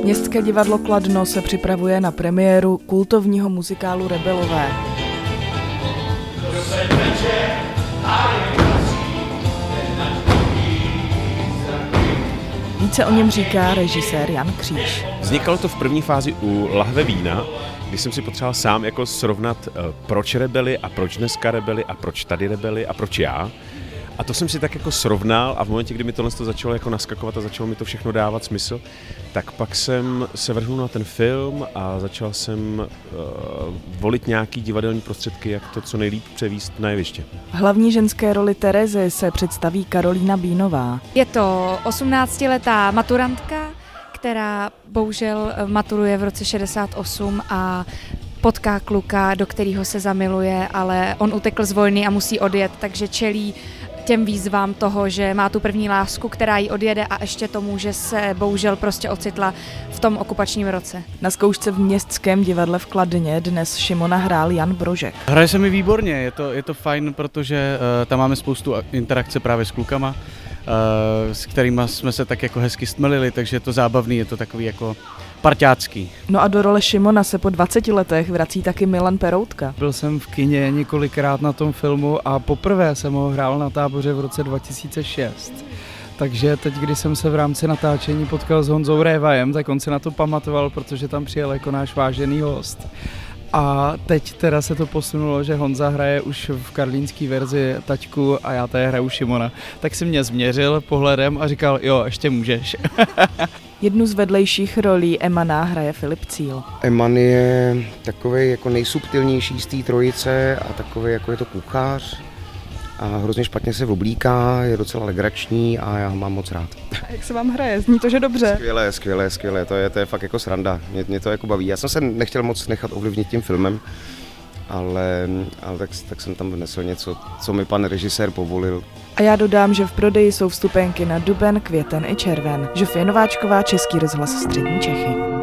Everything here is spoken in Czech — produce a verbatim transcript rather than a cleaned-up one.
Městské divadlo Kladno se připravuje na premiéru kultovního muzikálu Rebelové. Více o něm říká režisér Jan Kříž. Vznikalo to v první fázi u lahve vína, kdy jsem si potřeboval sám jako srovnat, proč Rebely a proč dneska Rebely a proč tady Rebely a proč já. A to jsem si tak jako srovnal a v momentě, kdy mi tohle začalo jako naskakovat a začalo mi to všechno dávat smysl, tak pak jsem se vrhnul na ten film a začal jsem uh, volit nějaký divadelní prostředky, jak to co nejlíp převést na jeviště. V hlavní ženské roli Terezy se představí Karolína Bínová. Je to osmnáctiletá maturantka, která bohužel maturuje v roce šedesát osm a potká kluka, do kterého se zamiluje, ale on utekl z vojny a musí odjet, takže čelí těm výzvám toho, že má tu první lásku, která jí odjede a ještě tomu, že se bohužel prostě ocitla v tom okupačním roce. Na zkoušce v Městském divadle v Kladně dnes Šimona hrál Jan Brožek. Hraje se mi výborně, je to, je to fajn, protože uh, tam máme spoustu interakce právě s klukama, uh, s kterými jsme se tak jako hezky stmelili, takže je to zábavný, je to takový jako parťácký. No a do role Šimona se po dvaceti letech vrací taky Milan Peroutka. Byl jsem v kině několikrát na tom filmu a poprvé jsem ho hrál na Táboře v roce dva tisíce šest. Takže teď, když jsem se v rámci natáčení potkal s Honzou Révajem, tak on se na to pamatoval, protože tam přijel jako náš vážený host. A teď teda se to posunulo, že Honza hraje už v karlínský verzi taťku a já tady hraju Šimona. Tak si mě změřil pohledem a říkal, jo, ještě můžeš. Jednu z vedlejších rolí Emana hraje Filip Cíl. Eman je takovej jako nejsubtilnější z té trojice a takový jako je to kuchař. A hrozně špatně se oblíká, je docela legrační a já ho mám moc rád. A jak se vám hraje? Zní to, že dobře? Skvělé, skvělé, skvělé, to je, to je fakt jako sranda, mě, mě to jako baví. Já jsem se nechtěl moc nechat ovlivnit tím filmem, ale, ale tak, tak jsem tam vnesl něco, co mi pan režisér povolil. A já dodám, že v prodeji jsou vstupenky na duben, květen i červen. Žofie Nováčková, Český rozhlas Střední Čechy.